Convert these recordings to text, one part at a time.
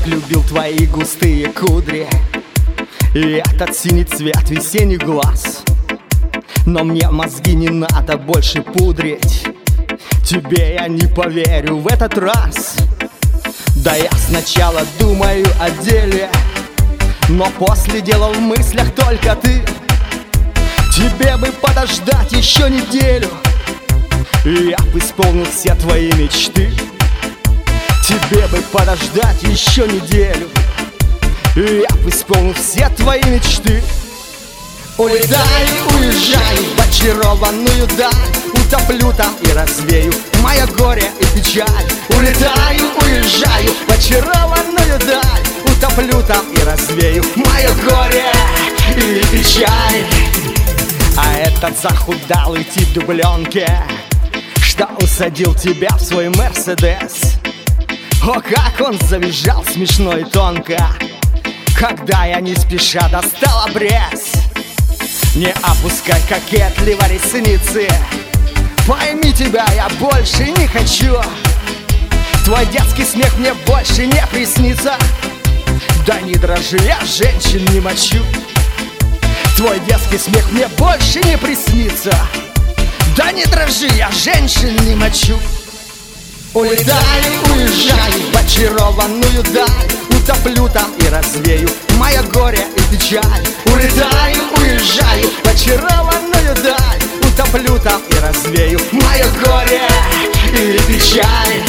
любил твои густые кудри и этот синий цвет весенних глаз. Но мне мозги не надо больше пудрить, тебе я не поверю в этот раз. Да я сначала думаю о деле, но после делал в мыслях только ты. Тебе бы подождать еще неделю, и я бы исполнил все твои мечты. Тебе бы подождать еще неделю, и я бы исполнил все твои мечты. Улетаю, уезжаю в очарованную даль, утоплю там и развею мое горе и печаль. Улетаю, уезжаю в очарованную даль, утоплю там и развею мое горе и печаль. А этот захудалый тип дубленки, что усадил тебя в свой Мерседес, о, как он завизжал смешно и тонко, когда я не спеша достал обрез. Не опускай кокетливо ресницы, пойми, тебя я больше не хочу. Твой детский смех мне больше не приснится. Да не дрожи, я женщин не мочу. Твой детский смех мне больше не приснится. Да не дрожи, я женщин не мочу. Улетаю, уезжаю в очарованную даль, утоплю там и развею мое горе и печаль. Улетаю, уезжаю в очарованную даль, утоплю там и развею мое горе и печаль.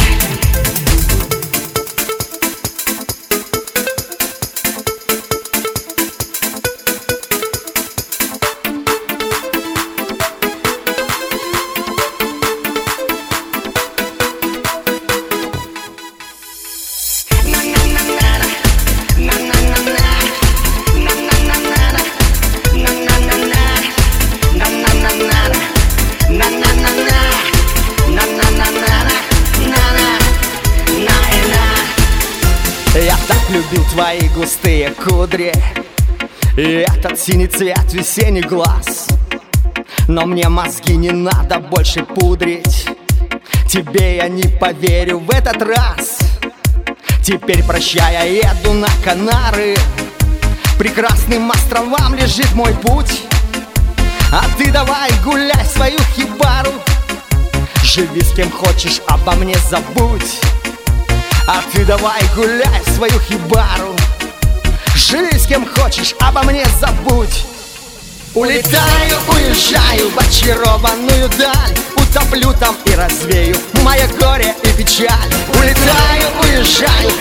Я так любил твои густые кудри и этот синий цвет весенних глаз. Но мне мозги не надо больше пудрить, тебе я не поверю в этот раз. Теперь прощай, я еду на Канары, прекрасным островам лежит мой путь. А ты давай гуляй свою хибару, живи с кем хочешь, обо мне забудь. А ты давай гуляй в свою хибару, живи с кем хочешь, обо мне забудь. Улетаю, уезжаю в очарованную даль, утоплю там и развею мое горе и печаль. Улетаю, уезжаю